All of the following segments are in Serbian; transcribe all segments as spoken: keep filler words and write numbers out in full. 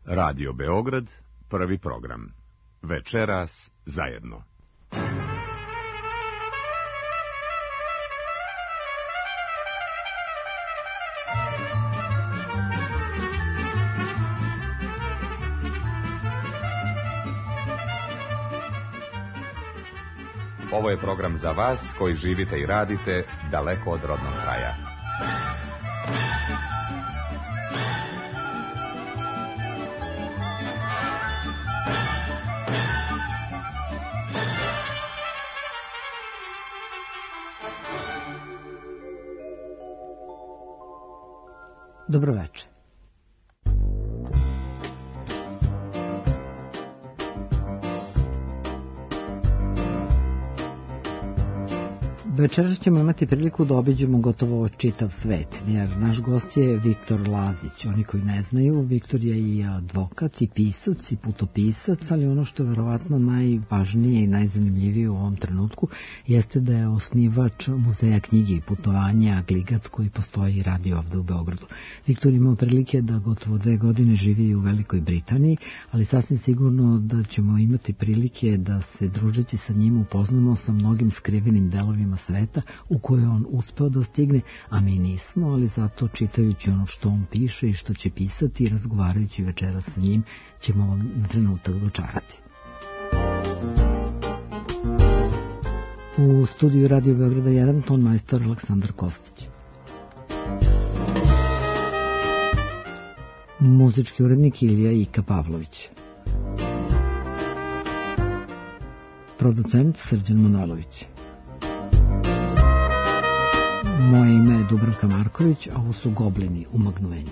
Radio Beograd, prvi program. Večeras zajedno. Ovo je program za vas koji živite i radite daleko od rodnog kraja. Dobro večer. Večeras ćemo imati priliku da obiđemo gotovo čitav svet, jer naš gost je Viktor Lazić. Oni koji ne znaju, Viktor je i advokat, i pisac, i putopisac, ali ono što je verovatno najvažnije i najzanimljivije u ovom trenutku jeste da je osnivač muzeja knjige i putovanja Gligac koji postoji i radi ovde u Beogradu. Viktor imao prilike da gotovo dve godine živi u Velikoj Britaniji, ali sasvim sigurno da ćemo imati prilike da se družeći sa njim upoznamo sa mnogim skrivenim delovima sveta u kojoj on uspeo da stigne, a mi nismo, ali zato čitajući ono što on piše i što će pisati i razgovarajući večera sa njim ćemo vam na trenutak dočarati. U studiju Radio Beograda jedan ton majstor Aleksandar Kostić. Muzički urednik Ilija Ika Pavlović. Producent Srđan Manojlović. Moje ime je Dubravka Marković, a ovo su Goblini u magnuenju.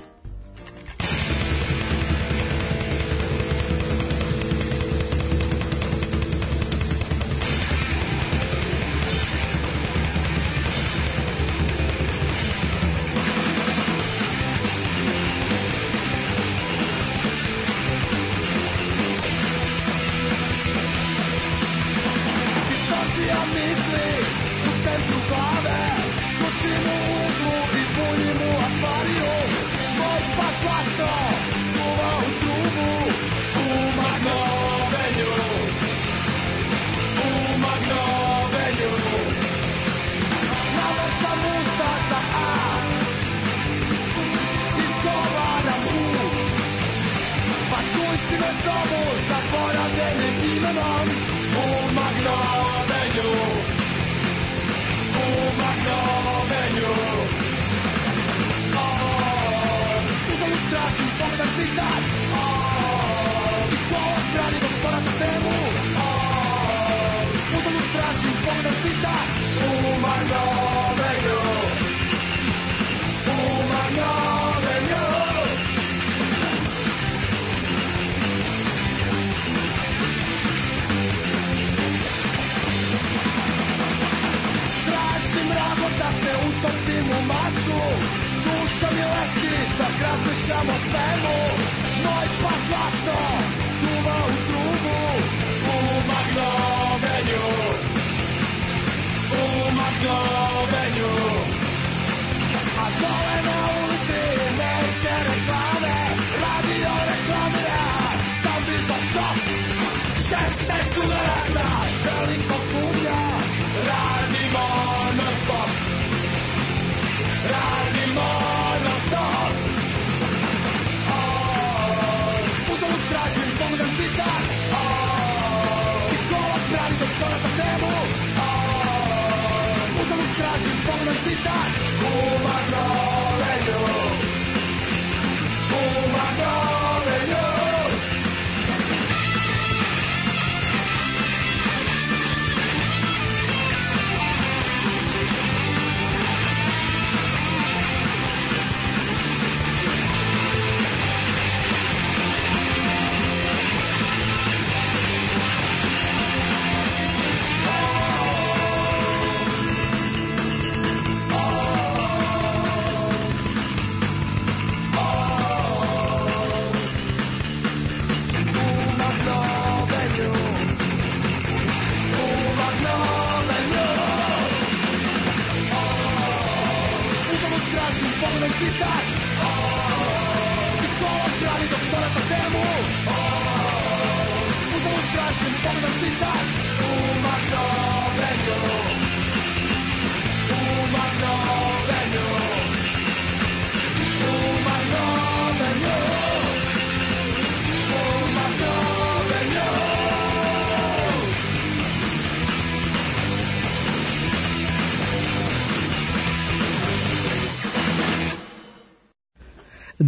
Duša mi leti, da razmišljam o svemu.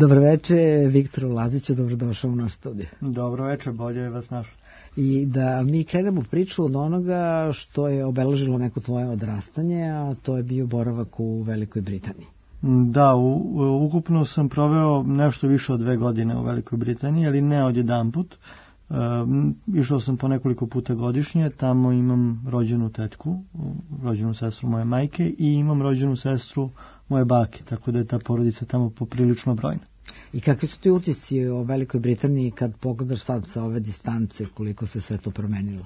Dobroveče, Viktor Laziću, dobrodošao u naš studiju. Dobroveče, bolje je vas našao. I da mi krenemo priču od onoga što je obeležilo neko tvoje odrastanje, a to je bio boravak u Velikoj Britaniji. Da, u, u, ukupno sam proveo nešto više od dve godine u Velikoj Britaniji, ali ne odjedanput. E, išao sam po nekoliko puta godišnje, tamo imam rođenu tetku, rođenu sestru moje majke i imam rođenu sestru moje bake, tako da je ta porodica tamo poprilično brojna. I kakvi su ti utisci o Velikoj Britaniji kad pogledaš sad sa ove distance, koliko se sve to promenilo?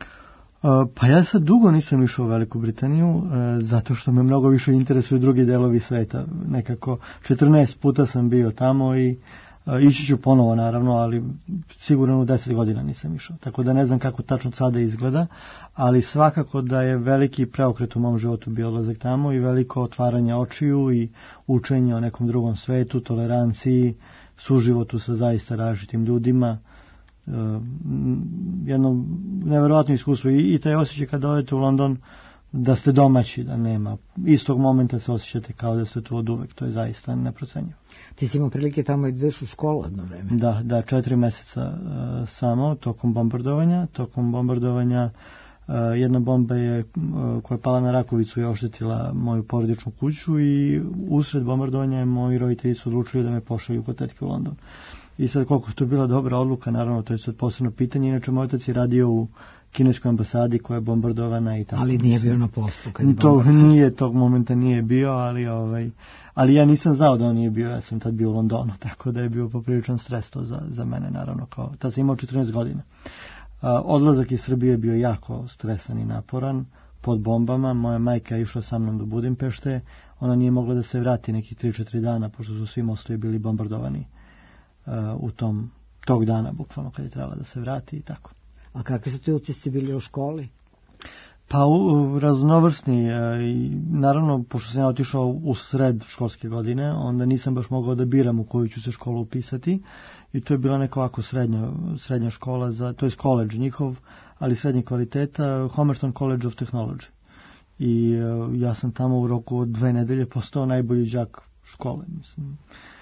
Pa ja sad dugo nisam išao u Veliku Britaniju, zato što me mnogo više interesuju drugi delovi sveta. Nekako četrnaest puta sam bio tamo i ići ću ponovo naravno, ali sigurno u deset godina nisam išao. Tako da ne znam kako tačno sada izgleda, ali svakako da je veliki preokret u mom životu bio odlazak tamo i veliko otvaranje očiju i učenje o nekom drugom svetu, toleranciji, suživotu sa zaista različitim ljudima. Uh, jedno neverovatno iskustvo i, i taj osjećaj kada odete u London da ste domaći, da nema istog momenta se osjećate kao da ste tu od uvek, to je zaista neprocenjivo. Ti si imao prilike tamo i ideš u školu jedno vreme? Da, da, četiri meseca uh, samo tokom bombardovanja, tokom bombardovanja uh, jedna bomba je uh, koja je pala na Rakovicu i oštetila moju porodičnu kuću i usred bombardovanja moji roditelji su odlučili da me pošalju kod tetke u London. I sad koliko je to bila dobra odluka, naravno to je sad posebno pitanje, inače moj otac je radio u kineskoj ambasadi koja je bombardovana i tako. Ali nije bio na poslu kad je to nije, tog momenta nije bio, ali ovaj, ali ja nisam znao da on nije bio, ja sam tad bio u Londonu, tako da je bio popriličan stres to za, za mene naravno, kao, tad sam imao četrnaest godina. A, odlazak iz Srbije je bio jako stresan i naporan, pod bombama, moja majka je išla sa mnom do Budimpešte, ona nije mogla da se vrati nekih tri četiri dana, pošto su svi mostovi bili bombardovani u tom tog dana, bukvalno kad je trebala da se vrati i tako. A kakvi su ti utisci bili u školi? Pa u, raznovrsni. I, naravno, pošto sam ja otišao u sred školske godine, onda nisam baš mogao da biram u koju ću se školu upisati i to je bila neka ovako srednja, srednja škola, za, to je college njihov, ali srednje kvaliteta, Homerton College of Technology. I ja sam tamo u roku od dve nedelje postao najbolji đak škole, mislim.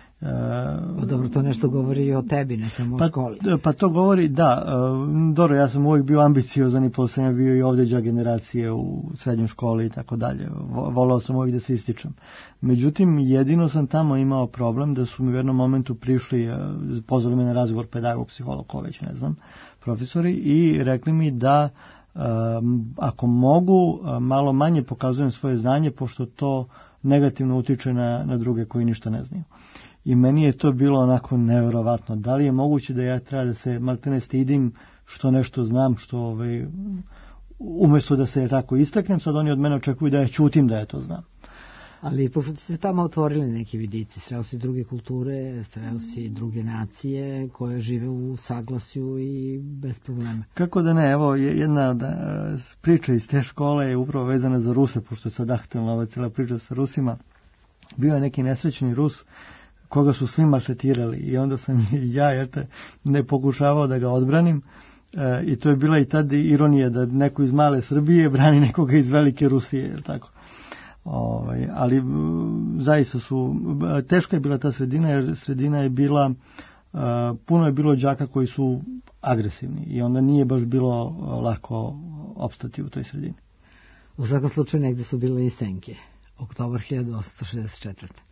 Pa dobro, to nešto govori i o tebi, ne samo pa, o školi. Pa to govori, da, dobro, ja sam uvijek bio ambiciozan i posle sam bio i ovdje đak generacije u srednjoj školi i tako dalje. Volao sam uvijek da se ističem. Međutim, jedino sam tamo imao problem da su mi u jednom momentu prišli, pozvali me na razgovor pedagog, psiholog, ko već ne znam, profesori i rekli mi da um, ako mogu, malo manje pokazujem svoje znanje, pošto to negativno utiče na, na druge koji ništa ne znaju. I meni je to bilo onako neverovatno. Da li je moguće da ja treba da se maltene stidim što nešto znam, što ovaj, umjesto da se tako istaknem, sad oni od mene očekuju da ja ćutim da ja to znam. Ali pošto ti se tamo otvorili neki vidici, sreo si druge kulture, sreo si druge nacije koje žive u saglasju i bez problema. Kako da ne, evo jedna da, priča iz te škole je upravo vezana za Ruse, pošto je sad aktualna ova cijela priča sa Rusima. Bio je neki nesrećni Rus koga su svi maltretirali i onda sam ja jer te, ne pokušavao da ga odbranim e, i to je bila i tad ironija da neko iz male Srbije brani nekoga iz velike Rusije, jer tako. Ovaj, ali zaista su, teška je bila ta sredina jer sredina je bila, e, puno je bilo đaka koji su agresivni i onda nije baš bilo lako opstati u toj sredini. U svakom slučaju negde su bile i senke. Oktobar hiljadu osamsto šezdeset četvrte.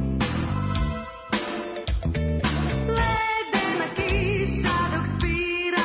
Ledena kiša dok spira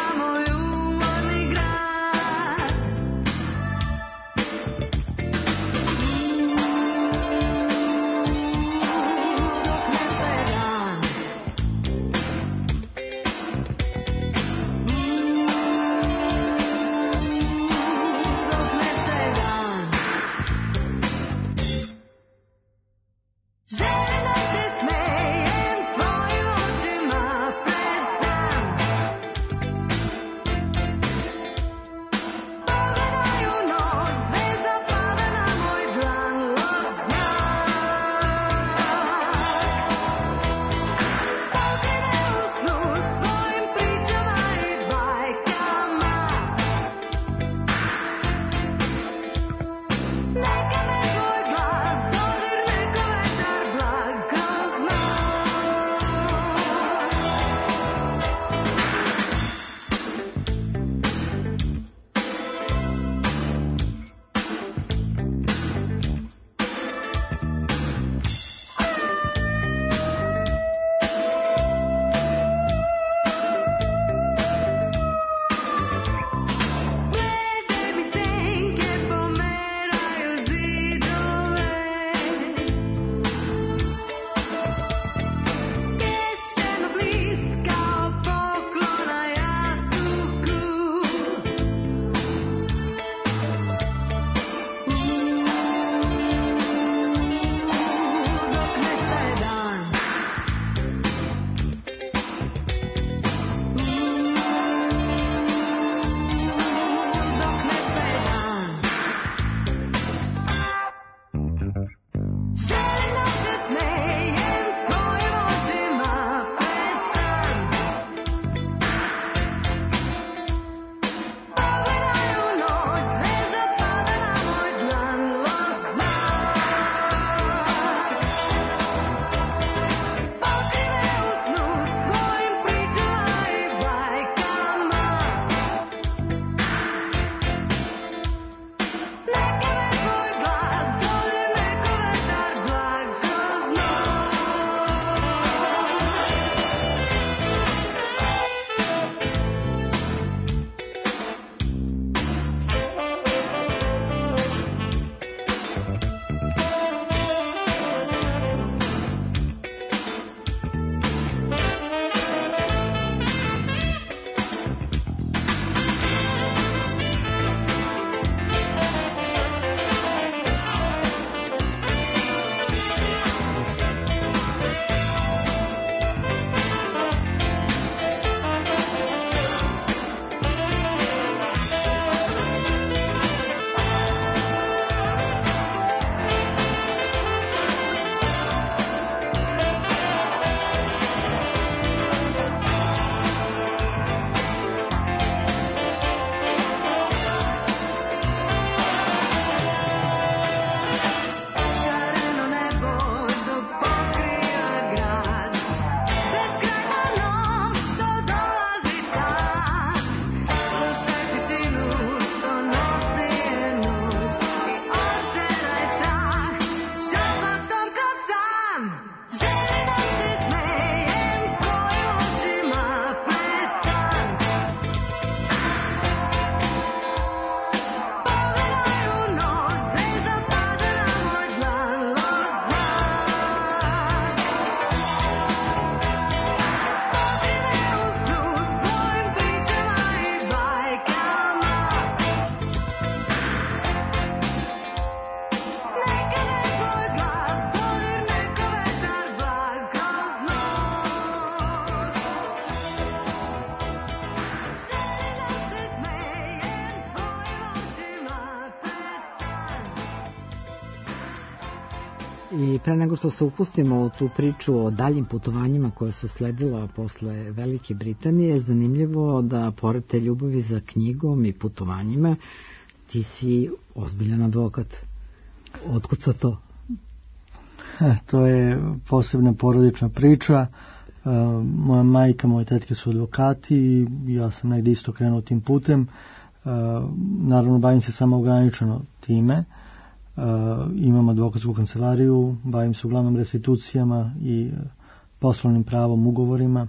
I pre nego što se upustimo u tu priču o daljim putovanjima koje su sledila posle Velike Britanije, zanimljivo da pored te ljubavi za knjigom i putovanjima, ti si ozbiljan advokat. Otkud sa to? E, to je posebna porodična priča. E, moja majka, moje tetke su advokati i ja sam negde isto krenuo tim putem. E, naravno, bavim se samo ograničeno time. Uh, imam advokatsku kancelariju, bavim se uglavnom restitucijama i poslovnim pravom, ugovorima.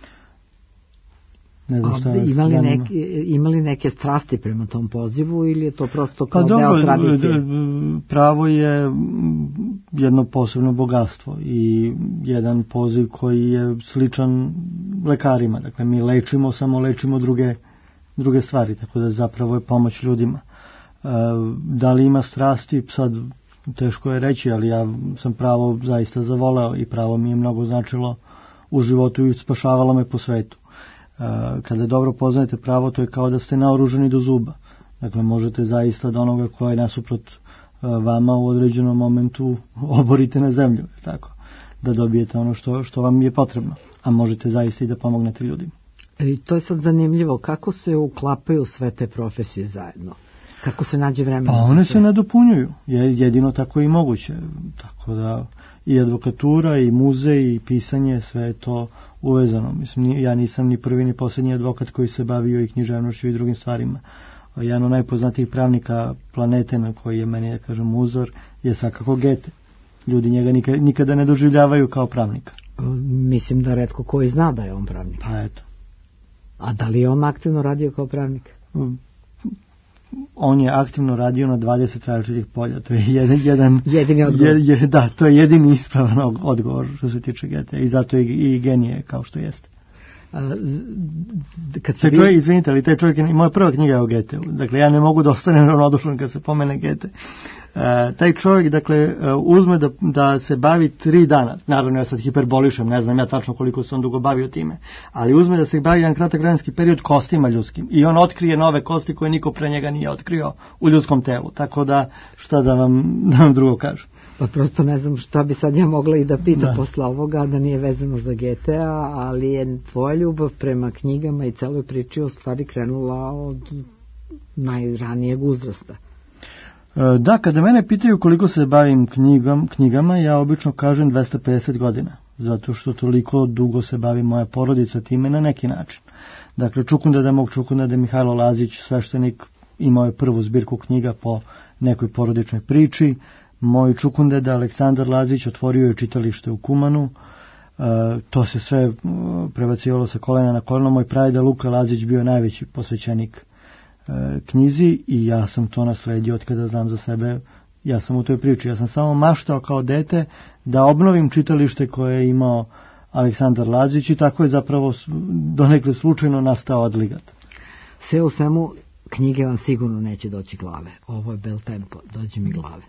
Ne znam šta je imali, neke, imali neke strasti prema tom pozivu ili je to prosto kao pa deo dobro, tradicije? Pravo je jedno posebno bogatstvo i jedan poziv koji je sličan lekarima. Dakle, mi lečimo, samo lečimo druge, druge stvari, tako da zapravo je pomoć ljudima. Da li ima strasti, sad teško je reći, ali ja sam pravo zaista zavoleo i pravo mi je mnogo značilo u životu i spašavalo me po svetu. Kada dobro poznajete pravo, to je kao da ste naoružani do zuba. Dakle, možete zaista da onoga koja je nasuprot vama u određenom momentu oborite na zemlju, tako, da dobijete ono što, što vam je potrebno, a možete zaista i da pomognete ljudima. I to je sad zanimljivo, kako se uklapaju sve te profesije zajedno? Kako se nađe vremena? Pa one se nadopunjuju, je jedino tako i moguće. Tako da i advokatura, i muzej, i pisanje, sve je to uvezano. Mislim, ja nisam ni prvi ni posljednji advokat koji se bavio i književnošću i drugim stvarima. Jedan od najpoznatijih pravnika planete na koji je meni, da kažem, uzor, je svakako Goethe. Ljudi njega nikada, nikada ne doživljavaju kao pravnika. Mislim da retko koji zna da je on pravnik. Pa eto. A da li je on aktivno radio kao pravnik? On je aktivno radio na dvadeset različitih polja. To je jedan, jedan jedini odgovor. Je, je, da, to je jedini ispravan odgovor što se tiče Goethe i zato je i genije kao što jeste. A, kad taj čovjek, izvinite, ali taj čovjek je, moja prva knjiga je o Goetheu. Dakle, ja ne mogu da ostanem ravnodušan kad se pomene Goethe. Uh, taj čovjek, dakle, uh, uzme da, da se bavi tri dana, naravno ja sad hiperbolišem, ne znam ja tačno koliko se on dugo bavio time, ali uzme da se bavi jedan kratak vremenski period kostima ljudskim i on otkrije nove kosti koje niko pre njega nije otkrio u ljudskom telu, tako da šta da vam, da vam drugo kažem. Pa prosto ne znam šta bi sad ja mogla i da pita da. Posle ovoga, da nije vezano za Goethea, ali je tvoja ljubav prema knjigama i celoj priči u stvari krenula od najranijeg uzrasta. Da, kada mene pitaju koliko se bavim knjigam, knjigama, ja obično kažem dvesta pedeset godina, zato što toliko dugo se bavi moja porodica time na neki način. Dakle, Čukundeda mog Čukundeda Mihajlo Lazić, sveštenik, imao je prvu zbirku knjiga po nekoj porodičnoj priči. Moj Čukundeda Aleksandar Lazić otvorio je čitalište u Kumanu. E, to se sve prebacivalo sa kolena na koleno. Moj pradeda Luka Lazić bio najveći posvećenik knjizi i ja sam to nasledio od kada znam za sebe, ja sam u toj priči, ja sam samo maštao kao dete da obnovim čitalište koje je imao Aleksandar Lazić i tako je zapravo donekle slučajno nastao Odligat. Sve u svemu, knjige vam sigurno neće doći glave. Ovo je bel tempo, dođe mi glave.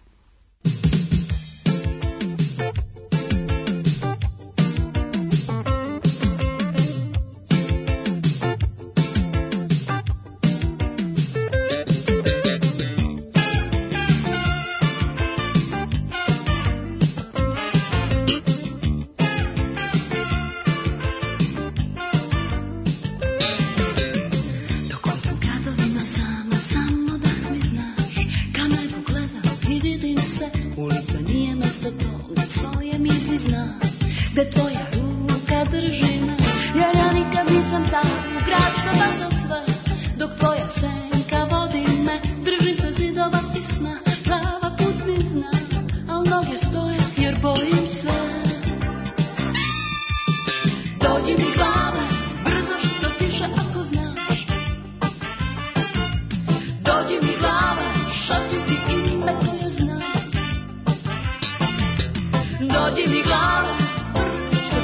Dođi mi glava, brzo što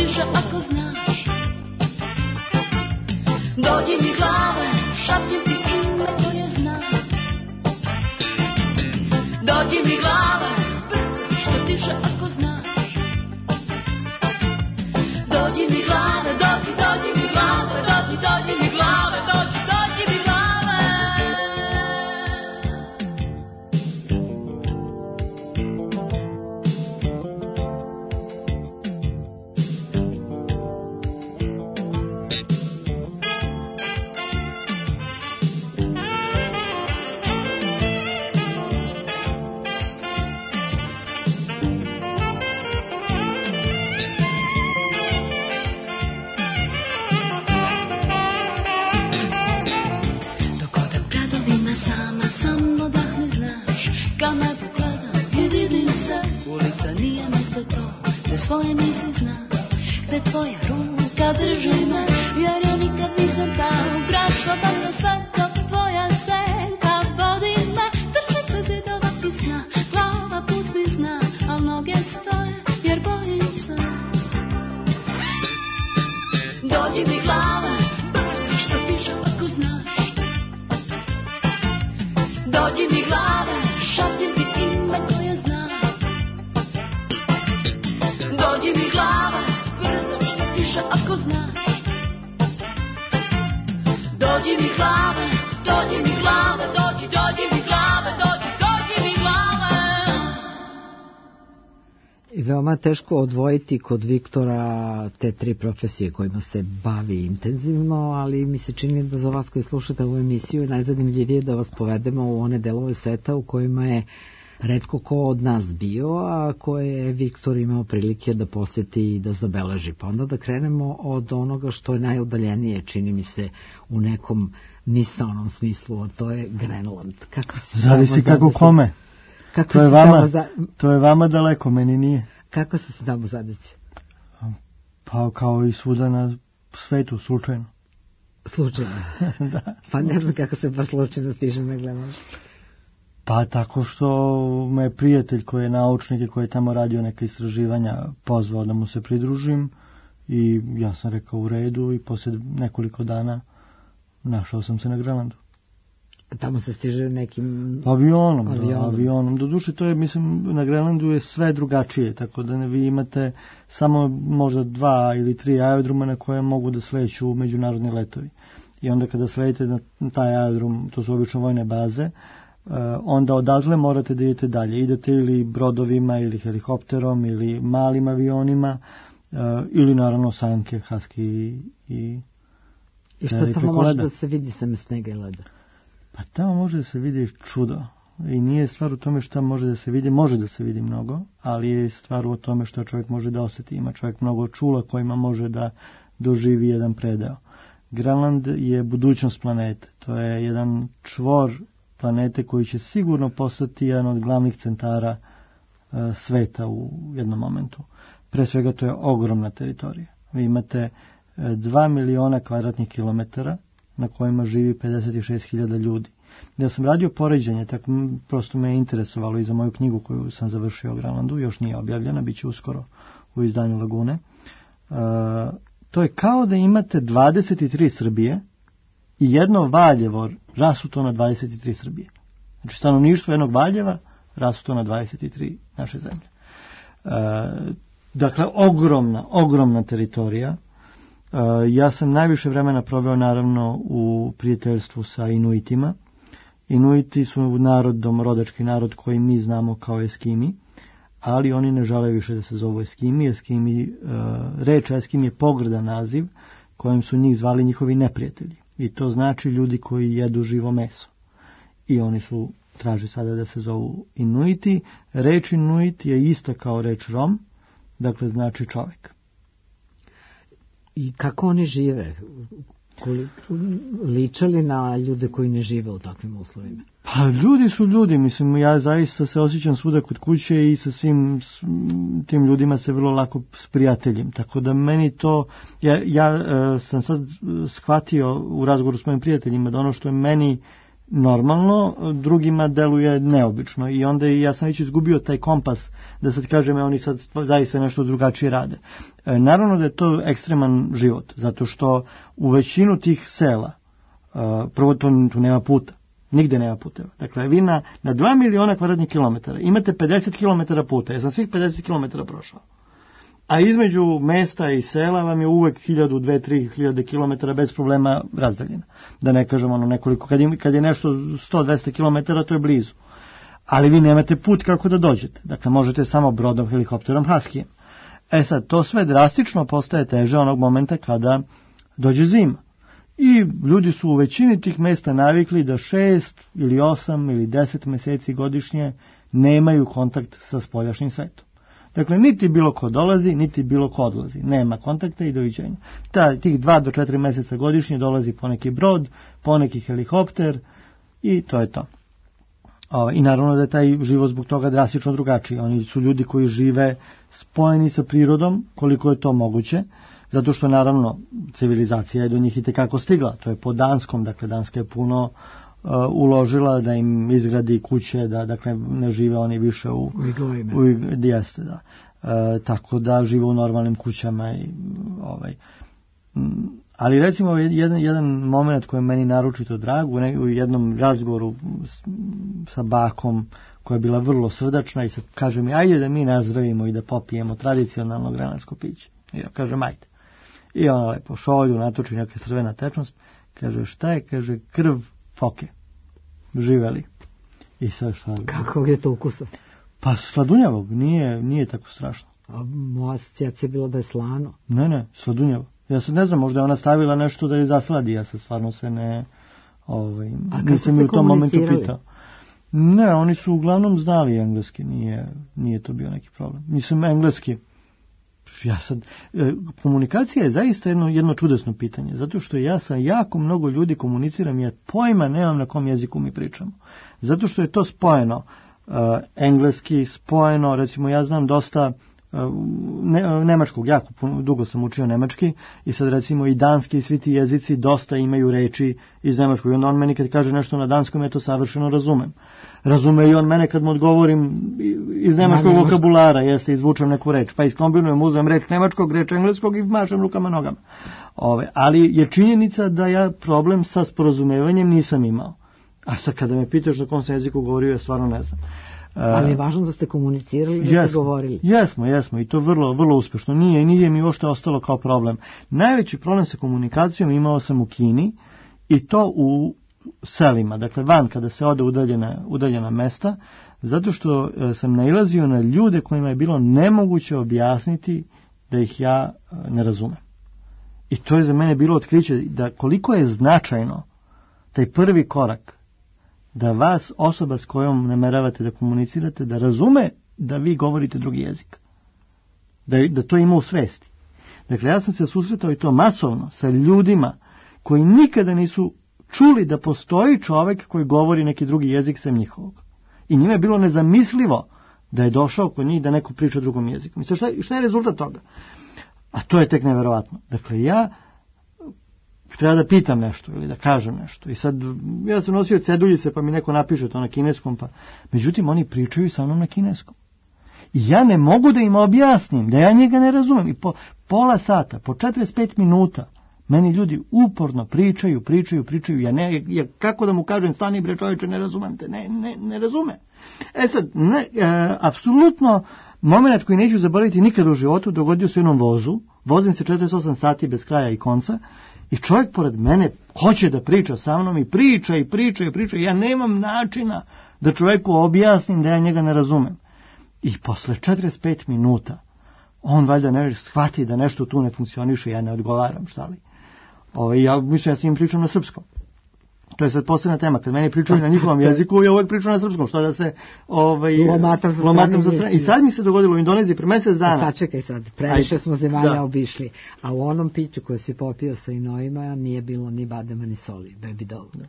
tiše ako znaš. Dođi mi glave, šapćem ti ime koje znam. Dođi mi glave, brzo, što tiše ako znaš. Dođi mi glave, dođi, dođi mi glave, dođi, dođi mi glave, dođi, dođi mi glave. Svoje misli znam, gde tvoja ruka drži me, jer ja nikad nisam tamo grad što baca sve dok tvoja senka vodi me. Trčim se zidova ti sna, glava put mi zna, a noge stoje jer bojim se. Dođi mi glava, brzo što piše ako znaš. Dođi mi glava, šapćem ti ime koje znam. Dođi mi glava, brzo što piše ako znaš. Dođi mi glava, dođi mi glava, dođi, dođi mi glava, dođi, dođi mi glava. I veoma teško odvojiti kod Viktora te tri profesije kojima se bavi intenzivno, ali mi se čini da za vas koji slušate ovu emisiju je najzanimljivije da vas povedemo u one delove sveta u kojima je retko ko od nas bio, a koje je Viktor imao prilike da posjeti i da zabeleži. Pa onda da krenemo od onoga što je najudaljenije, čini mi se, u nekom misaonom smislu, a to je Grenland. Kako se zavisi kako kome. Kako to, je vama, za... to je vama daleko, meni nije. Kako se se tamo zadeći? Pa kao i svuda na svetu, slučajno. Slučajno? Da. Pa ne znam kako se baš slučajno stiže na Grenland. Pa tako što me prijatelj koji je naučnik i koji je tamo radio neka istraživanja pozvao da mu se pridružim i ja sam rekao u redu i poslije nekoliko dana našao sam se na Grenlandu. Tamo se stiže nekim avionom, avionom. Da, avionom. Doduše to je, mislim, na Grenlandu je sve drugačije, tako da ne, vi imate samo možda dva ili tri aerodroma na koje mogu da sleću međunarodni letovi. I onda kada sletite na taj aerodrom, to su obično vojne baze, onda odatle morate da idete dalje. Idete ili brodovima, ili helikopterom, ili malim avionima, ili naravno sanke, haski i... I, I što tamo može da se vidi sem snega i leda? Pa tamo može da se vidi čudo. I nije stvar u tome šta može da se vidi, može da se vidi mnogo, ali je stvar u tome šta čovjek može da osjeti. Ima čovjek mnogo čula kojima može da doživi jedan predeo. Grenland je budućnost planete. To je jedan čvor planete koji će sigurno postati jedan od glavnih centara e, sveta u jednom momentu. Pre svega to je ogromna teritorija. Vi imate e, dva miliona kvadratnih kilometara na kojima živi pedeset šest hiljada ljudi. Ja sam radio poređenje, tako prosto me je interesovalo i za moju knjigu koju sam završio o Grenlandu, još nije objavljena, bit će uskoro u izdanju Lagune. E, to je kao da imate dvadeset tri Srbije i jedno Valjevo rasuto na dvadeset tri Srbije. Znači stanovništvo jednog Valjeva rasuto na dvadeset tri naše zemlje. E, dakle, ogromna, ogromna teritorija. E, ja sam najviše vremena proveo naravno u prijateljstvu sa Inuitima. Inuiti su narod, domorodački narod koji mi znamo kao Eskimi, ali oni ne žele više da se zovu Eskimi. Eskimi, e, reč Eskim je pogrdan naziv kojim su njih zvali njihovi neprijatelji. I to znači ljudi koji jedu živo meso. I oni su, traži sada da se zovu Inuiti. Reč Inuit je ista kao reč Rom, dakle znači čovjek. I kako oni žive? Ličali na ljude koji ne žive u takvim uslovima? Pa ljudi su ljudi, mislim, ja zaista se osjećam svuda kod kuće i sa svim tim ljudima se vrlo lako sprijateljim, tako da meni to, ja, ja uh, sam sad shvatio u razgovoru s mojim prijateljima da ono što je meni normalno, drugima deluje neobično i onda ja sam već izgubio taj kompas da sad kažem, oni sad zaista nešto drugačije rade. E, naravno da je to ekstreman život, zato što u većinu tih sela, e, prvo to, tu nema puta, nigde nema puteva. Dakle, vi na, na dva miliona kvadratnih kilometara imate pedeset kilometara puta, ja sam svih pedeset kilometara prošao. A između mesta i sela vam je uvek hiljadu, dve, tri hiljade kilometara bez problema razdaljena. Da ne kažem ono nekoliko, kad je, kad je nešto sto do dvesta kilometara, to je blizu. Ali vi nemate put kako da dođete. Dakle, možete samo brodom, helikopterom, Huskijem. E sad, to sve drastično postaje teže onog momenta kada dođe zima. I ljudi su u većini tih mesta navikli da šest ili osam ili deset meseci godišnje nemaju kontakt sa spoljašnjim svetom. Dakle, niti bilo ko dolazi, niti bilo ko odlazi. Nema kontakta i doviđenja. Ta, tih dva do četiri meseca godišnje dolazi poneki brod, poneki helikopter i to je to. O, I naravno da je taj život zbog toga drastično drugačiji. Oni su ljudi koji žive spojeni sa prirodom, koliko je to moguće, zato što naravno civilizacija je do njih itekako stigla. To je po Danskom, dakle Danska je puno uh, uložila da im izgradi kuće, da dakle ne žive oni više u, u, u jeste, da. Uh, tako da žive u normalnim kućama i ovaj. Ali recimo jedan, jedan moment koji je meni naročito drag, u, ne, u jednom razgovoru s, sa bakom koja je bila vrlo srdačna i sad kaže mi, ajde da mi nazdravimo i da popijemo tradicionalno grenlandsko piće. I ja kažem, ajde. I ona lepo šolju, natoči neka crvena tečnost, kaže, šta je, kaže, krv foke. Živeli. I sad šta? Kakvog je to ukusa? Pa sladunjavog, nije, nije tako strašno. A moja asocijacija je bila da je slano. Ne, ne, sladunjavo. Ja sad ne znam, možda je ona stavila nešto da je zasladi, ja se stvarno se ne, ovaj, nisam mi u tom momentu pitao. Ne, oni su uglavnom znali engleski, nije, nije to bio neki problem. Mislim, engleski, ja sad, e, komunikacija je zaista jedno, jedno čudesno pitanje, zato što ja sa jako mnogo ljudi komuniciram, ja pojma nemam na kom jeziku mi pričamo. Zato što je to spojeno, e, engleski, spojeno, recimo ja znam dosta Ne, nemačkog, jako puno, dugo sam učio nemački i sad recimo i danski i svi ti jezici dosta imaju reči iz nemačkog i onda on meni kad kaže nešto na danskom ja to savršeno razumem. Razume i on mene kad mu odgovorim iz nemačkog Ma, vokabulara, jeste, izvučem neku reč, pa iskombinujem, uzem reč nemačkog, reč engleskog i mašem rukama nogama. Ove, ali je činjenica da ja problem sa sporazumevanjem nisam imao. A sad kada me pitaš na kom sam jeziku govorio, ja stvarno ne znam. Ali je važno da ste komunicirali i da jesmo, ste govorili. Jesmo, jesmo i to vrlo, vrlo uspješno. Nije i nije mi ošte ostalo kao problem. Najveći problem sa komunikacijom imao sam u Kini i to u selima, dakle van kada se ode udaljena, udaljena mesta, zato što sam nailazio na ljude kojima je bilo nemoguće objasniti da ih ja ne razumem. I to je za mene bilo otkriće da koliko je značajno taj prvi korak da vas, osoba s kojom nameravate da komunicirate, da razume da vi govorite drugi jezik. Da, da to ima u svesti. Dakle, ja sam se susretao i to masovno sa ljudima koji nikada nisu čuli da postoji čovjek koji govori neki drugi jezik sem njihovog. I njima je bilo nezamislivo da je došao kod njih da neko priča drugom jeziku. Mislim, šta, šta je rezultat toga? A to je tek neverovatno. Dakle, ja treba da pitam nešto ili da kažem nešto. I sad, ja sam nosio ceduljice pa mi neko napiše to na kineskom, pa međutim oni pričaju sa mnom na kineskom. I ja ne mogu da im objasnim, da ja njega ne razumem. I po pola sata, po četrdeset pet minuta, meni ljudi uporno pričaju, pričaju, pričaju. Ja ne, ja, kako da mu kažem, stani bre čovječe, ne razumem te, ne, ne, ne razume. E sad, ne, e, apsolutno, moment koji neću zaboraviti nikad u životu, dogodio se u jednom vozu, vozim se četrdeset osam sati bez kraja i konca, i čovjek pored mene hoće da priča sa mnom i priča i priča i priča. Ja nemam načina da čovjeku objasnim da ja njega ne razumem. I posle četrdeset pet minuta on valjda ne shvati da nešto tu ne funkcioniše, ja ne odgovaram, šta li. Ovaj, ja mislim, ja sam im pričam na srpskom. To je sad posebna tema. Kad meni pričaju na njihovom jeziku, ja uvijek pričam na srpskom. Što da se ovaj, lomatam za lomatam za strane. I sad mi se dogodilo u Indoneziji pre mjesec dana. Sad čekaj sad, previše smo zemalja da. obišli. A u onom piću koje si popio sa inojima nije bilo ni badema ni soli. Baby doll. Da.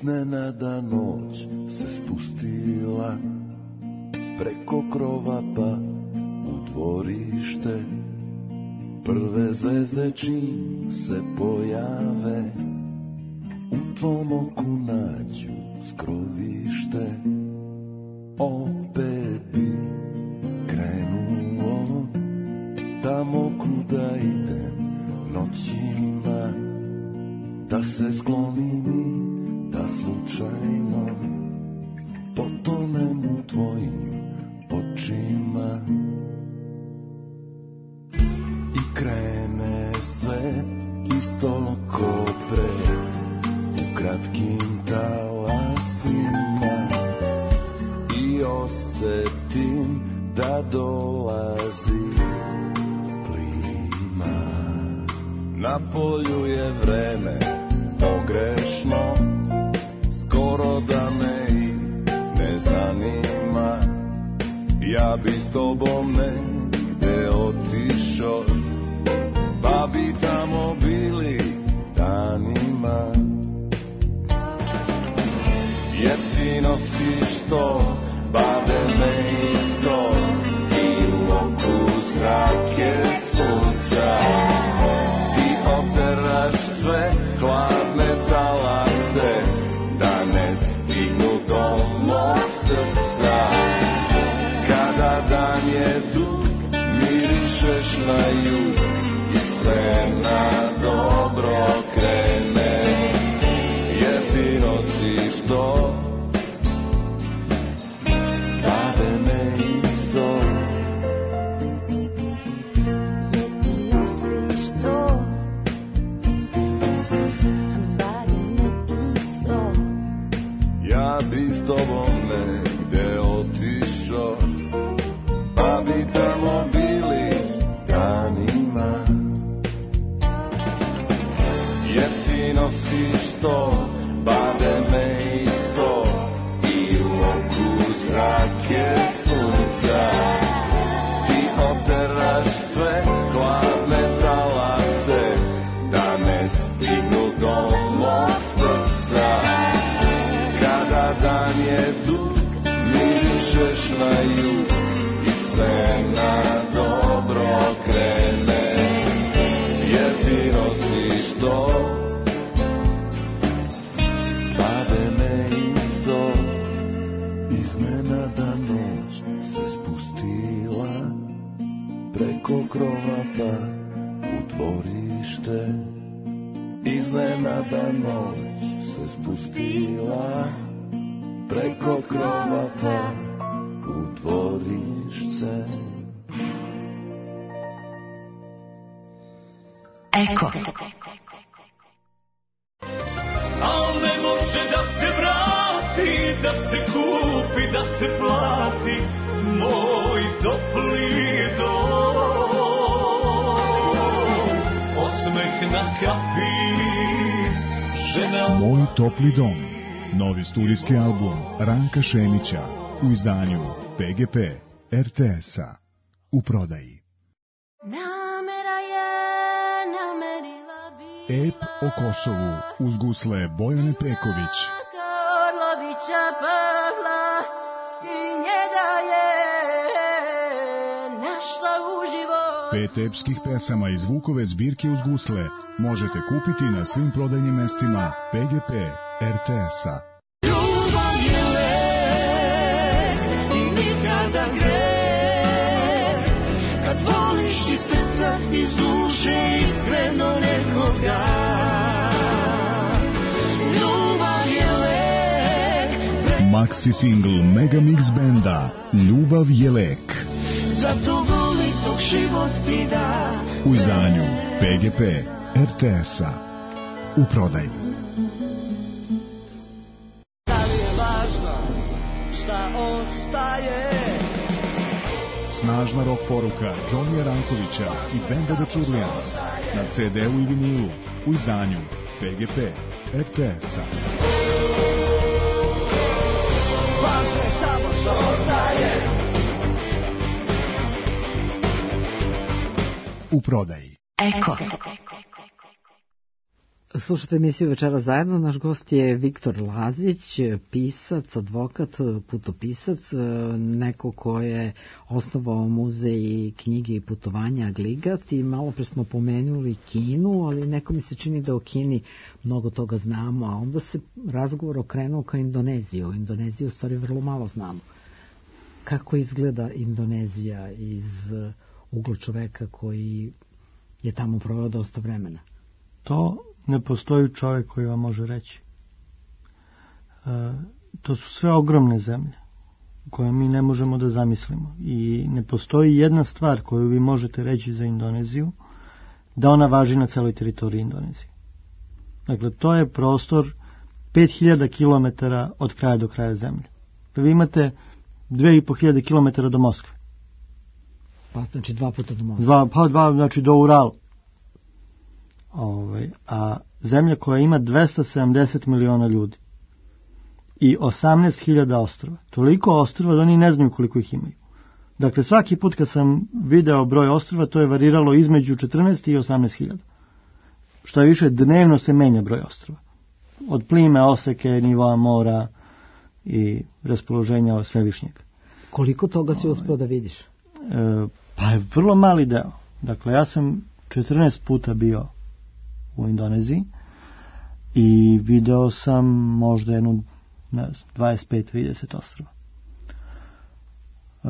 Iznenada noć se spustila preko krova pa u dvorište. Prve zvezde čim se pojave u tvom oku nađu skrovište. Opet bi krenuo tamo kuda idem noćima, da se sklonim i da slučajno potonem u tvojim očima. I krene sve isto ko pre, u kratkim talasima, i osjetim da dolazi plima. Na polju je vreme pogrešno, skoro da me i ne zanima. Ja bi s tobom negde otišao, pa bi tamo bili danima. Jeftino si što bade me isto, i u oku zrake sunca. Ti oteraš sve hladne talase, da ne stignu do mog srca. Kada dan je dug, mirišeš na jug i sve na dobro krene. Jeftino si što bade me isto. Jeftino si što bade me isto. Ja bi s tobom negde otišao, pa bi tamo bili danima. Jeftino si što bade me isto, i u oku zrake sunca. Ti oteraš sve hladne talase, da ne stignu do mog srca. Kada dan je dug, mirišeš na jug i sve na dobro krene. Jedino si što bade me isto. Iznenada noć se spustila preko krova pa u dvorište. Iznenada noć se spustila preko krova pa u dvorište. Eko. Al ne može da se vrati, da se kupi, da se plati moj topli dom. Osmeh na kapi, žena... Moj topli dom. Novi studijski album Ranka Šemića u izdanju P G P R T S-a u prodaji. Namera je namerila bi Ep o Kosovu uz gusle Bojane Peković. Orlovića Pavla i njega je našla uživo. Pet epskih pesama iz Vukove zbirke uz gusle možete kupiti na svim prodajnim mestima P G P R T S-a. Ljubav je lek i nikada greh, kad voliš iz srca, iz duše, iskreno nekoga. Ljubav je lek. Maxi single Mega Mix benda Ljubav je lek. Zato voli dok život ti da. U izdanju P G P R T S-a u prodaji. Šta ostaje? Snažna rock poruka Johnija Rankovića i benda The Čurlijans na ce de u i vinilu u izdanju P G P R T S-a. Važno je samo što ostaje. U prodaji. Eko. Slušajte emisiju Večera zajedno. Naš gost je Viktor Lazić, pisac, advokat, putopisac, neko ko je osnovao muzej knjige i putovanja Gligat, i malo pre smo pomenuli Kinu, ali neko mi se čini da o Kini mnogo toga znamo, a onda se razgovor okrenuo ka Indoneziju. O Indoneziji u stvari vrlo malo znamo. Kako izgleda Indonezija iz ugla čoveka koji je tamo proveo dosta vremena? To ne postoji čovjek koji vam može reći. E, to su sve ogromne zemlje koje mi ne možemo da zamislimo. I ne postoji jedna stvar koju vi možete reći za Indoneziju, da ona važi na celoj teritoriji Indonezije. Dakle, to je prostor pet hiljada kilometara od kraja do kraja zemlje. Vi imate dve i po hiljade kilometara do Moskve. Pa znači dva puta do Moskve. Dva, pa dva, znači do Urala. Ovaj, a zemlja koja ima dvesta sedamdeset miliona ljudi i osamnaest hiljada ostrva. Toliko ostrva da oni ne znaju koliko ih imaju. Dakle, svaki put kad sam video broj ostrva, to je variralo između četrnaest i osamnaest hiljada. Što je više, dnevno se menja broj ostrva. Od plime, oseke, nivoa mora i raspoloženja svevišnjeg. Koliko toga si uspio da vidiš? E, pa je vrlo mali deo. Dakle, ja sam četrnaest puta bio u Indoneziji i video sam možda jednu, ne znam, dvadeset pet trideset ostrva. Uh,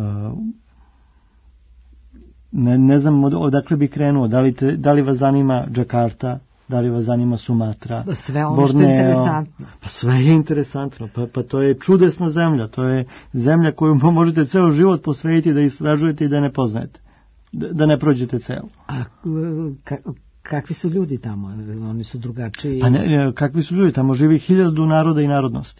ne, ne znam odakle bi krenuo, da li, te, da li vas zanima Džakarta, da li vas zanima Sumatra, sve ono Borneo, što je interesantno. Pa sve je interesantno, pa, pa to je čudesna zemlja, to je zemlja koju možete ceo život posvetiti da istražujete i da ne poznajete, da, da ne prođete celu. A ka, kakvi su ljudi tamo? Oni su drugačiji? Pa ne, kakvi su ljudi? Tamo živi hiljadu naroda i narodnosti.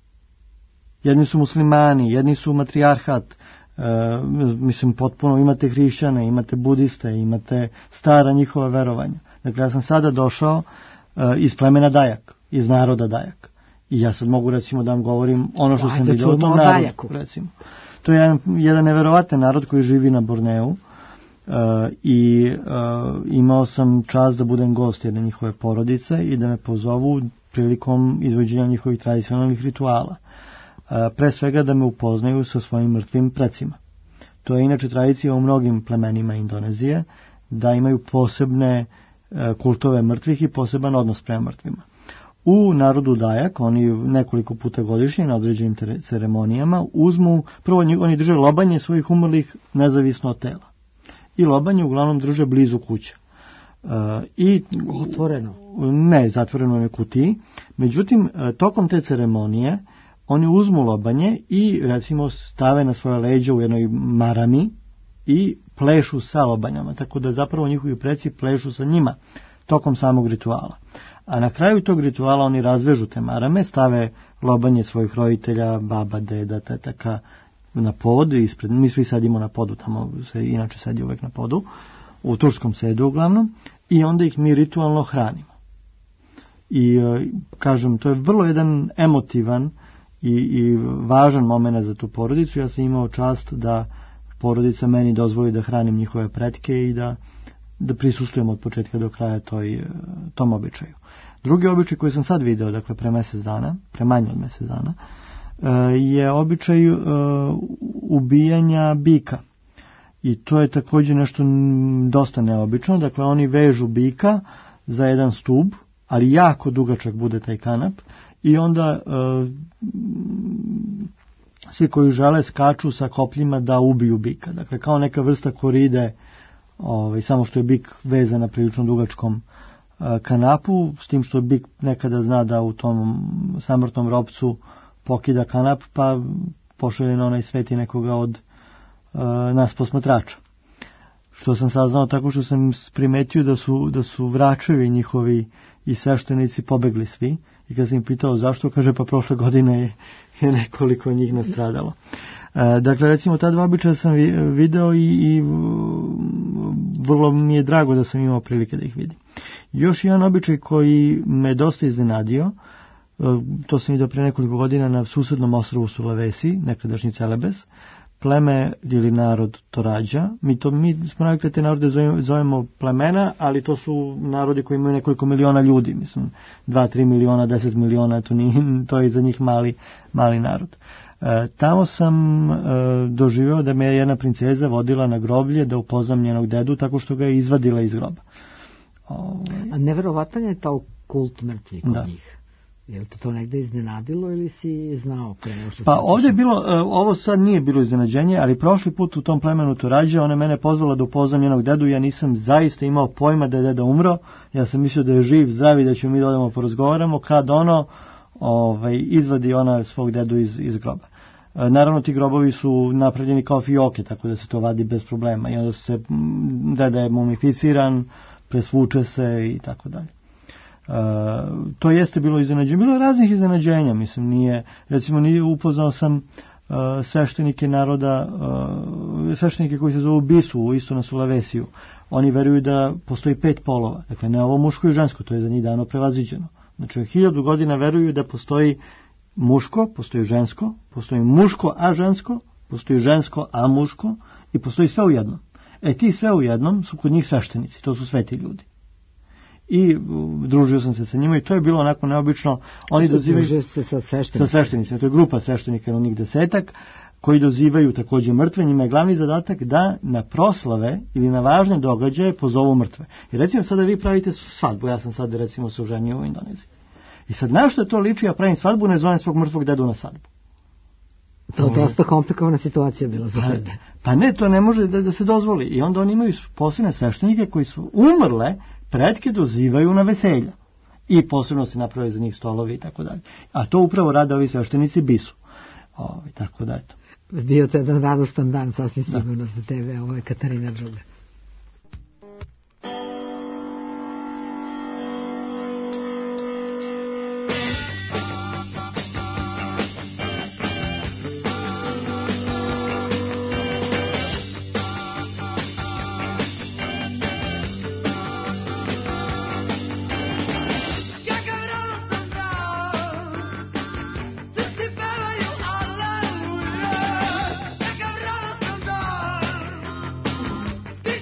Jedni su muslimani, jedni su matrijarhat, e, mislim potpuno imate hrišćane, imate budiste, imate stara njihova verovanja. Dakle, ja sam sada došao e, iz plemena Dajak, iz naroda Dajak. I ja sad mogu recimo da vam govorim ono što sam vidio o tom narodu. Recimo. To je jedan, jedan neverovatan narod koji živi na Borneu. Uh, i uh, imao sam čast da budem gost jedne njihove porodice i da me pozovu prilikom izvođenja njihovih tradicionalnih rituala. Uh, pre svega da me upoznaju sa svojim mrtvim precima. To je inače tradicija u mnogim plemenima Indonezije, da imaju posebne uh, kultove mrtvih i poseban odnos prema mrtvima. U narodu Dajak, oni nekoliko puta godišnje na određenim ceremonijama uzmu, prvo oni drže lobanje svojih umrlih nezavisno od tela. I lobanje uglavnom drže blizu kuća. Uh, i otvoreno? Ne, zatvoreno je kutiji. Međutim, tokom te ceremonije oni uzmu lobanje i recimo stave na svoje leđa u jednoj marami i plešu sa lobanjama, tako da zapravo njihovi preci plešu sa njima tokom samog rituala. A na kraju tog rituala oni razvežu te marame, stave lobanje svojih roditelja, baba, deda, tetaka, na pod, ispred, mi svi sedimo na podu, tamo se inače sedi uvek na podu, u turskom sedu uglavnom, i onda ih mi ritualno hranimo. I kažem, to je vrlo jedan emotivan i, i važan moment za tu porodicu. Ja sam imao čast da porodica meni dozvoli da hranim njihove pretke i da, da prisustujemo od početka do kraja toj, tom običaju. Drugi običaj koji sam sad video, dakle pre mjesec dana, pre manje od mjesec dana, je običaj uh, ubijanja bika. I to je također nešto dosta neobično. Dakle, oni vežu bika za jedan stub, ali jako dugačak bude taj kanap, i onda uh, svi koji žele skaču sa kopljima da ubiju bika. Dakle, kao neka vrsta koride, ovaj, samo što je bik vezan na prilično dugačkom uh, kanapu, s tim što bik nekada zna da u tom samrtnom ropcu pokida kanap, pa pošalje na onaj svet i nekoga od uh, nas posmatrača. Što sam saznao tako što sam primetio da su, da su vračevi njihovi i sveštenici pobegli svi, i kad sam im pitao zašto, kaže pa prošle godine je, je nekoliko njih nastradalo. Uh, dakle, recimo ta dva običaja sam video i, i vrlo mi je drago da sam imao prilike da ih vidim. Još jedan običaj koji me dosta iznenadio, to sam vidio pre nekoliko godina na susednom ostrvu Sulawesi, nekadašnji Celebes. pleme ili narod to rađa. Mi, to, mi smo navikli te narode zovemo, zovemo plemena, ali to su narodi koji imaju nekoliko miliona ljudi, mislim, dva, tri miliona, deset miliona, to, nije, to je za njih mali, mali narod. E, tamo sam e, doživeo da me jedna princeza vodila na groblje da upoznam njenog dedu tako što ga je izvadila iz groba. Ovaj. A neverovatan je taj kult mrtvih kod da. njih. Je li te to negde iznenadilo ili si znao pre nego što Pa si ovdje je bilo, ovo sad nije bilo iznenađenje, ali prošli put u tom plemenu to rađe, ona mene pozvala da upoznam njenog dedu, ja nisam zaista imao pojma da je deda umro, ja sam mislio da je živ, zdrav i da ćemo mi da odemo porazgovaramo, kad ono ovaj, izvadi ona svog dedu iz, iz groba. E, naravno ti grobovi su napravljeni kao fioke, tako da se to vadi bez problema i onda se deda je mumificiran, presvuče se i tako dalje. Uh, to jeste bilo iznenađenje, bilo je raznih iznenađenja, mislim, nije, recimo nije upoznao sam uh, sveštenike naroda, uh, sveštenike koji se zovu Bisu, isto na Sulavesiju, oni veruju da postoji pet polova, dakle ne ovo muško i žensko, to je za njih davno prevaziđeno, znači hiljadu godina veruju da postoji muško, postoji žensko, postoji muško a žensko, postoji žensko a muško i postoji sve u jednom. E ti sve u jednom su kod njih sveštenici, to su sveti ljudi. I družio sam se sa njima i to je bilo onako neobično. Oni dozivaju se sa sveštenicima. Sa sveštenicima, to je grupa sveštenika, onih desetak, koji dozivaju također mrtve. Njima je glavni zadatak da na proslave ili na važne događaje pozovu mrtve. I recimo sada vi pravite svadbu, ja sam sad recimo se oženio u Indoneziji. I sad na što to liči, ja pravim svadbu, ne zovem svog mrtvog dedu na svadbu. To je dosta komplikovana situacija bila za tebe. Pa, pa ne, to ne može da, da se dozvoli. I onda oni imaju posebne sveštenike koji su umrle, pretke dozivaju na veselja. I posebno se naprave za njih stolovi i tako dalje. A to upravo rade ovi sveštenici Bisu. O, i tako da eto. Bio to jedan radostan dan, sasvim sigurno za tebe. Ovo je Katarina Druga. Be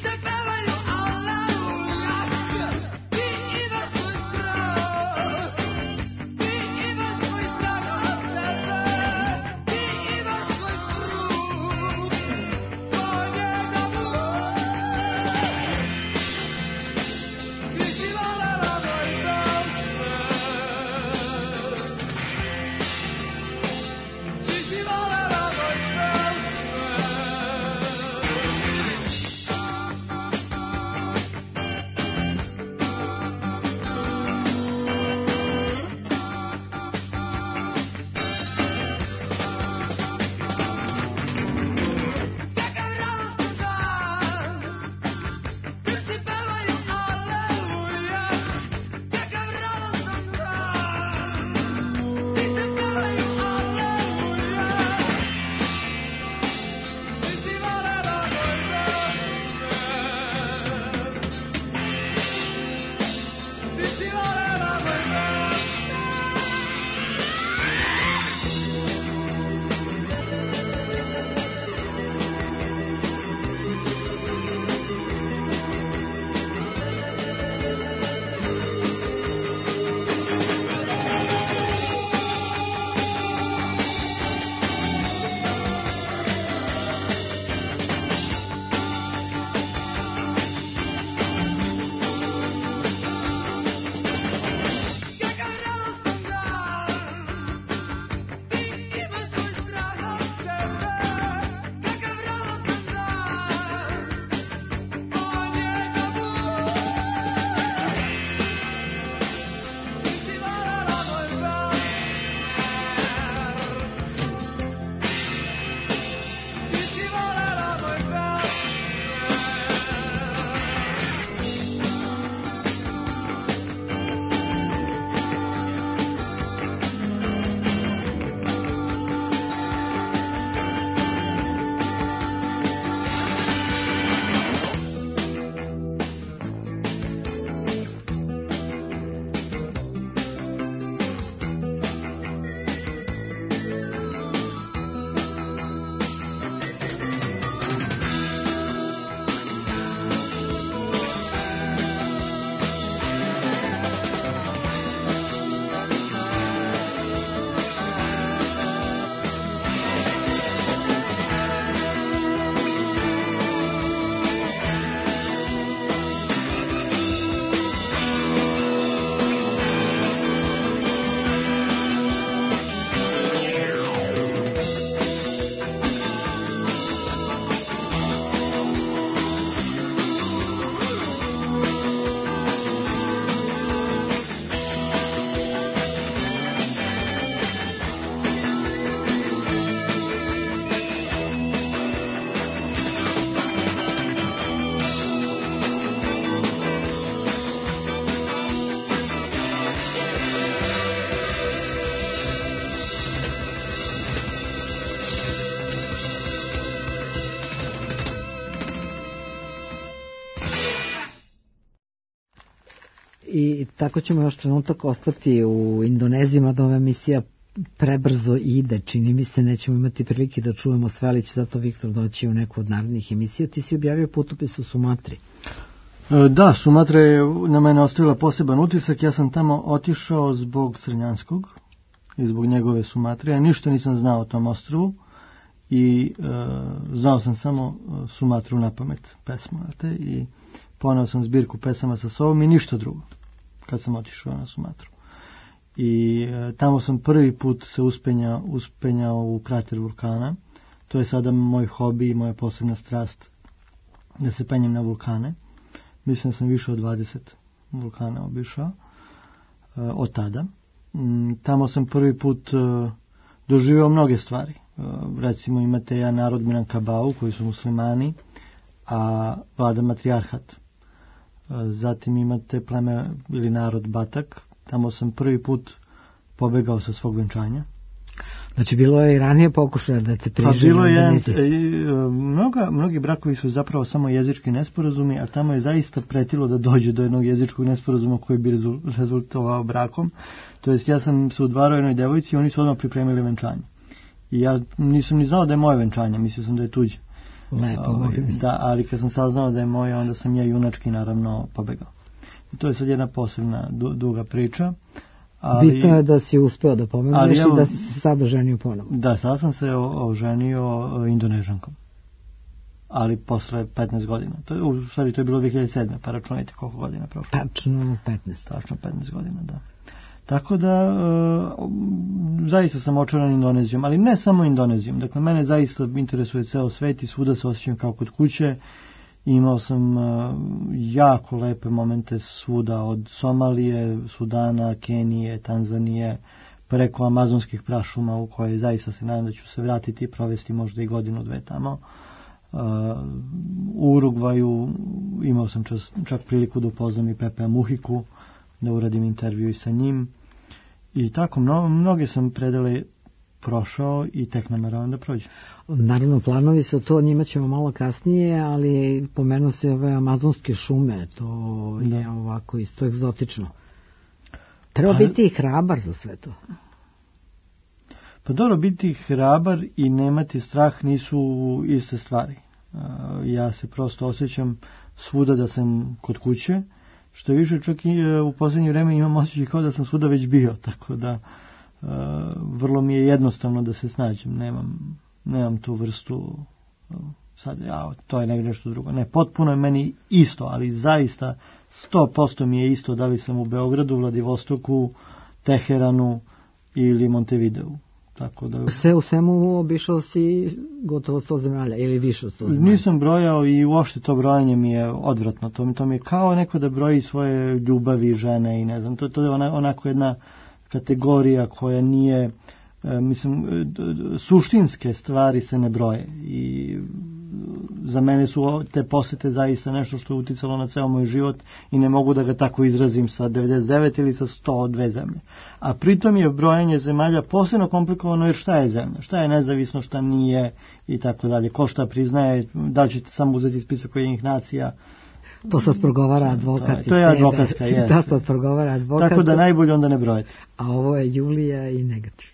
i tako ćemo još trenutak ostati u Indoneziji, mada ova emisija prebrzo ide, čini mi se, nećemo imati prilike da čujemo sve, ali će zato Viktor doći u neku od narednih emisija. Ti si objavio putopis u Sumatri. Da, Sumatra je na mene ostavila poseban utisak. Ja sam tamo otišao zbog Crnjanskog i zbog njegove Sumatre. Ja ništa nisam znao o tom ostrvu i e, znao sam samo Sumatru na pamet, pesmu. Te, i poneo sam zbirku pesama sa sobom i ništa drugo kad sam otišao na Sumatru. I e, tamo sam prvi put se uspenjao, uspenjao u krater vulkana. To je sada moj hobi i moja posebna strast da se penjem na vulkane. Mislim da sam više od dvadeset vulkana obišao e, od tada. Mm, tamo sam prvi put e, doživio mnoge stvari. E, recimo imate jedan narod Minangkabau koji su muslimani, a vlada matrijarhat. E, zatim imate pleme ili narod Batak. Tamo sam prvi put pobegao sa svog venčanja. Znači, bilo je i ranije pokušaja da te priživi. Pa bilo je, mnoga, mnogi brakovi su zapravo samo jezički nesporazumi, a tamo je zaista pretilo da dođe do jednog jezičkog nesporazuma koji bi rezultovao brakom. To jest, ja sam se udvarao jednoj devojci i oni su odmah pripremili venčanje. I ja nisam ni znao da je moje venčanje, mislio sam da je tuđe. Lepo. Da, ali kad sam saznao da je moje, onda sam ja junački naravno pobegao. I to je sad jedna posebna du, duga priča. Ali, bitno je da si uspeo da pomegneš i da si se sad oženio ponovo. Da, sad sam se oženio Indonežankom. Ali posle petnaest godina. To, u stvari to je bilo dve hiljade sedme, pa računajte koliko godina prošlo. Tačno petnaest. Tačno petnaest godina, da. Tako da, e, zaista sam očaran Indonezijom, ali ne samo Indonezijom. Dakle, mene zaista interesuje ceo svet i svuda se osjećam kao kod kuće. Imao sam uh, jako lepe momente svuda, od Somalije, Sudana, Kenije, Tanzanije, preko amazonskih prašuma u koje zaista se nadam da ću se vratiti i provesti možda i godinu, dve tamo. Uh, u Urugvaju imao sam čas, čak priliku da upoznam i Pepea Muhiku, da uradim intervju i sa njim. I tako, mno, mnoge sam predele prošao i tek nameravam da prođe. Naravno, planovi su to, njima ćemo malo kasnije, ali pomenuo se ove amazonske šume, to da. Je ovako isto egzotično. Treba pa, biti i hrabar za sve to. Pa dobro, biti hrabar i nemati strah nisu iste stvari. Ja se prosto osjećam svuda da sam kod kuće, što više čak i u posljednje vreme imam osjećaj kao da sam svuda već bio, tako da Uh, vrlo mi je jednostavno da se snađem, nemam, nemam tu vrstu uh, sad, ja, to je nešto drugo, ne, potpuno je meni isto, ali zaista sto posto mi je isto da li sam u Beogradu, Vladivostoku, Teheranu ili Montevideu. Tako da... Sve u svemu obišao si gotovo sto zemalja ili više od sto zemalja? Nisam brojao i uopšte to brojanje mi je odvratno, to mi, to mi je kao neko da broji svoje ljubavi, žene i ne znam, to, to je ona, onako jedna kategorija koja nije, e, mislim, suštinske stvari se ne broje i za mene su te posete zaista nešto što je uticalo na ceo moj život i ne mogu da ga tako izrazim sa devedeset devet ili sa sto dve zemlje. A pritom je brojanje zemalja posebno komplikovano jer šta je zemlja, šta je nezavisno, šta nije i tako dalje, ko šta priznaje, da li ćete samo uzeti spisak Ujedinjenih nacija. To sad progovara advokat. To, to je advokatska, je. To sad progovara advokat. Tako da najbolje onda ne brojite. A ovo je Julija i negativ.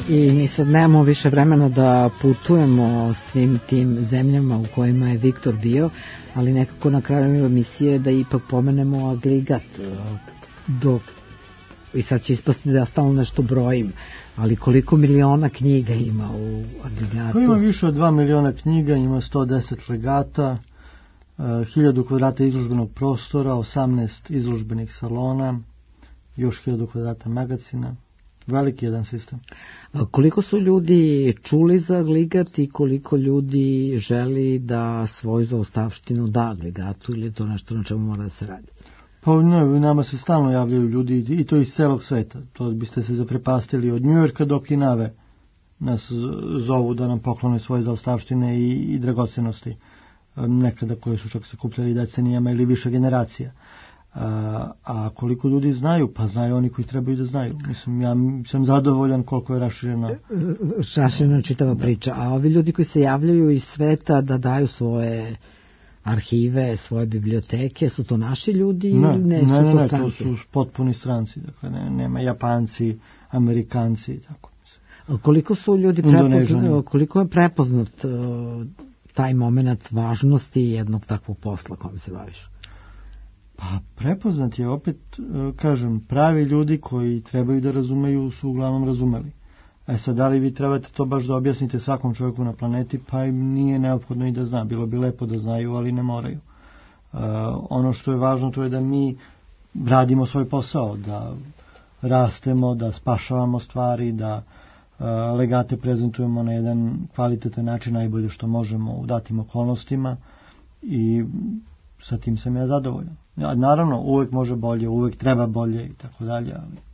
I mi sad nemamo više vremena da putujemo svim tim zemljama u kojima je Viktor bio, ali nekako na kraju emisije da ipak pomenemo agregat. Dok, i sad će ispasti da ja stalno nešto brojim, ali koliko miliona knjiga ima u agregatu? Pa ima više od dva miliona knjiga, ima sto deset legata, hiljadu kvadrata izložbenog prostora, osamnaest izložbenih salona, još hiljadu kvadrata magazina. Veliki jedan sistem. A koliko su ljudi čuli za agregat i koliko ljudi želi da svoju zaostavštinu da agregatu, ili je to nešto na čemu mora da se radi? Pa ne, nama se stalno javljaju ljudi i to iz celog sveta. To biste se zaprepastili od Njujorka do Okinave. Nas zovu da nam poklone svoje zaostavštine i, i dragocenosti. Nekada koje su čak sakupljali decenijama ili više generacija. A, a koliko ljudi znaju? Pa znaju oni koji trebaju da znaju. Mislim, ja sam zadovoljan koliko je raširena. Raširena čitava priča. A ovi ljudi koji se javljaju iz sveta da daju svoje arhive, svoje biblioteke, su to naši ljudi ne, ili ne? Ne, su ne, to ne, stranci? to su potpuni stranci. Dakle, ne, nema Japanci, Amerikanci i tako. A koliko su ljudi prepoznat, koliko je prepoznat uh, taj moment važnosti jednog takvog posla kojim se baviš? Pa prepoznat je opet, kažem, pravi ljudi koji trebaju da razumeju su uglavnom razumeli. E sad, da li vi trebate to baš da objasnite svakom čovjeku na planeti, pa im nije neophodno i da zna. Bilo bi lepo da znaju, ali ne moraju. E, ono što je važno to je da mi radimo svoj posao, da rastemo, da spašavamo stvari, da e, legate prezentujemo na jedan kvalitetan način, najbolje što možemo u datim okolnostima i sa tim sam ja zadovoljan. Ja, naravno, uvek može bolje, uvek treba bolje i tako dalje.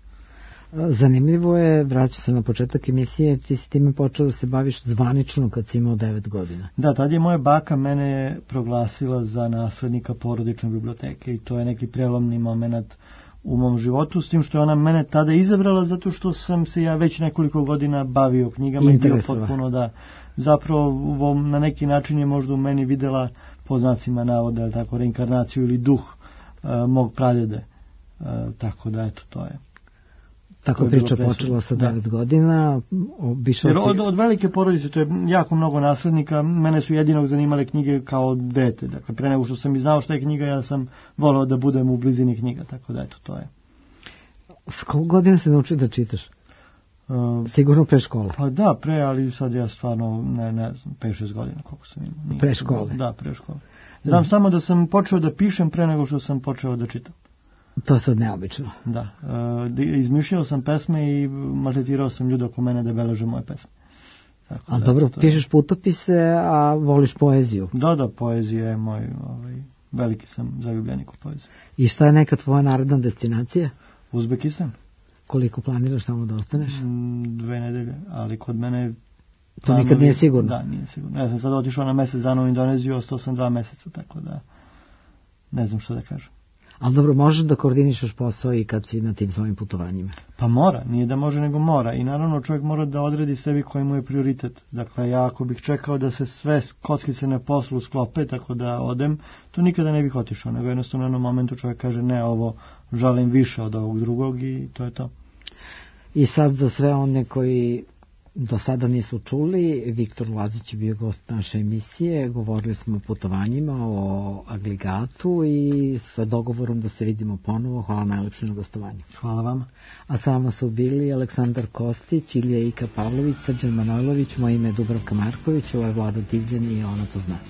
Zanimljivo je, vraćam se na početak emisije, ti si time počeo da se baviš zvanično kad si imao devet godina. Da, tad je moja baka mene proglasila za naslednika porodične biblioteke i to je neki prelomni moment u mom životu, s tim što je ona mene tada izabrala zato što sam se ja već nekoliko godina bavio knjigama i bio potpuno da zapravo na neki način je možda u meni videla po znacima navoda, tako, reinkarnaciju ili duh uh, mog pradjede. Uh, tako da, eto, to je. Tako je priča počela sa devet godina. Jer si... od, od velike porodice, to je jako mnogo naslednika, mene su jedinog zanimale knjige kao dete. Dakle, pre nego što sam i znao šta je knjiga, ja sam volao da budem u blizini knjiga, tako da, eto, to je. S koliko godina se naučio da čitaš? Uh, Sigurno pre škole. Pa da, pre, ali sad ja stvarno, ne, ne znam, pet šest godina koliko sam imao. Nije, pre škole? Da, pre škole. Znam da. Samo da sam počeo da pišem pre nego što sam počeo da čitam. To je sad neobično. Da, uh, izmišljao sam pesme i maltretirao sam ljude oko mene da beleže moje pesme. Tako a da, dobro, pišeš putopise, a voliš poeziju? Da, da, poezija je moj, ovaj, veliki sam zaljubljenik u poeziju. I šta je neka tvoja naredna destinacija? Uzbekistan. Koliko planiraš tamo da ostaneš? Mm, dve nedelje, ali kod mene... To planovi, nikad nije sigurno? Da, nije sigurno. Ja sam sad otišao na mesec dana u Indoneziju, ostao sam dva meseca, tako da ne znam što da kažem. Ali dobro, možeš da koordinišeš posao i kad si na tim svojim putovanjima? Pa mora, nije da može nego mora. I naravno čovjek mora da odredi sebi koji mu je prioritet. Dakle, ja ako bih čekao da se sve kockice na poslu sklope, tako da odem, to nikada ne bih otišao. Nego jednostavno u jednom momentu čovjek kaže ne, ovo želim više od ovog drugog i to je to. I sad za sve one koji do sada nisu čuli, Viktor Lazić je bio gost naše emisije, govorili smo o putovanjima, o agregatu i sa dogovorom da se vidimo ponovo. Hvala najlepše na gostovanju. Hvala vama. A sa vama su bili Aleksandar Kostić, Ilija Ika Pavlović, Srđan Manojlović, moje ime je Dubravka Marković, ovo je Vlada Divljan i ona to zna.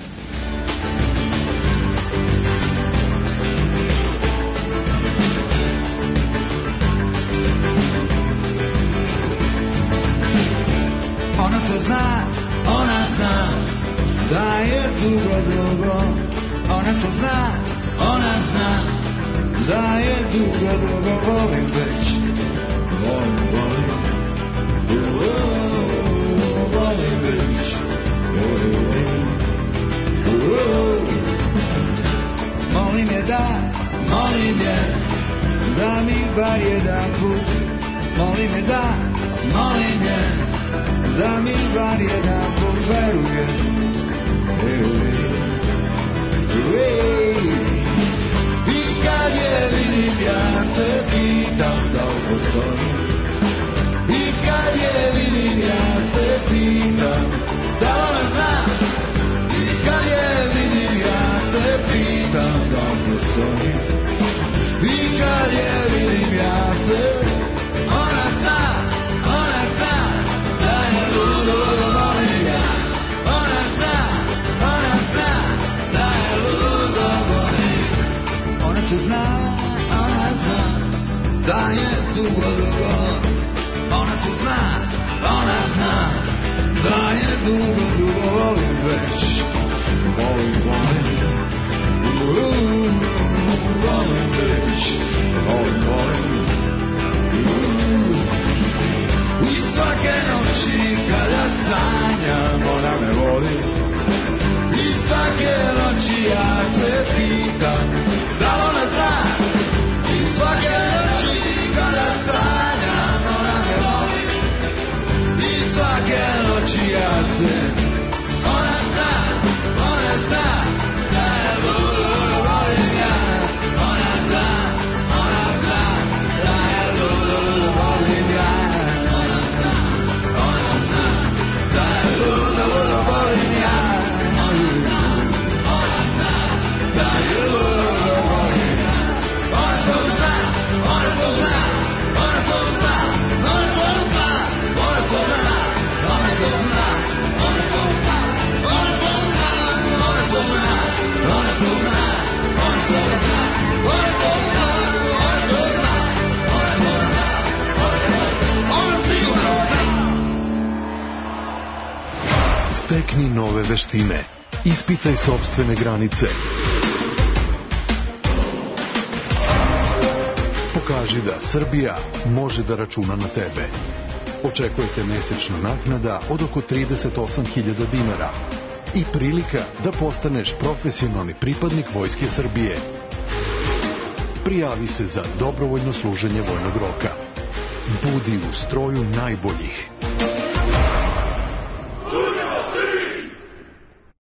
Ona zna da je dugo, dugo. Ona to zna, ona zna da je dugo, dugo. Volim već, volim, volim, volim već, volim, molim je da, molim je da mi bar jedan put, molim je da, molim je da mi bar jedan put veruje. I kad je vidim ja se pitam da li postoji. I kad je vidim dugo, dugo, ona to zna, ona zna, da je dugo, dugo volim već, volim, volim, uh, volim već, volim, volim, uh. I svake noći kada sanjam ona me voli, i svake noći ja se pitam da li ona zna, i svake noći kada sanjam ona me voli, i svake noći ja se, ona zna, ona zna da je ludo volim ja, ona zna, ona zna da je ludo volim ja, ona zna, ona zna da je ludo volim ja, ona zna, ona zna da je ludo volim ja, ona to zna, ona to zna, ona to zna, ona to zna, ona to zna, ona to zna, ona to zna, ona to zna, ona to zna, ona to zna, ona to zna, ona to zna, ona to zna, ona to zna, ona sigurno zna. Stekni nove veštine. Ispitaj sopstvene granice. Pokaži da Srbija može da računa na tebe. Očekujete mesečna naknada od oko trideset osam hiljada dinara i prilika da postaneš profesionalni pripadnik Vojske Srbije. Prijavi se za dobrovoljno služenje vojnog roka. Budi u stroju najboljih.